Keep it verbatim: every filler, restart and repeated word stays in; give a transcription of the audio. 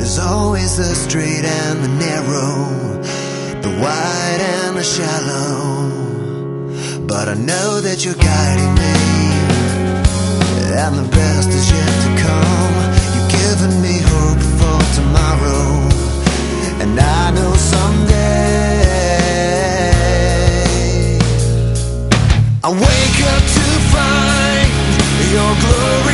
There's always the straight and the narrow, the wide and the shallow. But I know that you're guiding me, and the best is yet to come. You've given me hope for tomorrow, and I know someday I wake up to find your glory